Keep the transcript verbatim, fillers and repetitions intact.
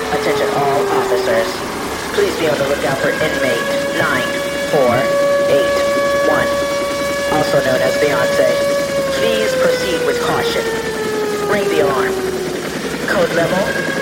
Attention all officers. Please be on the lookout for inmate nine four eight one, also known as Beyonce. Please proceed with caution. Ring the alarm. Code level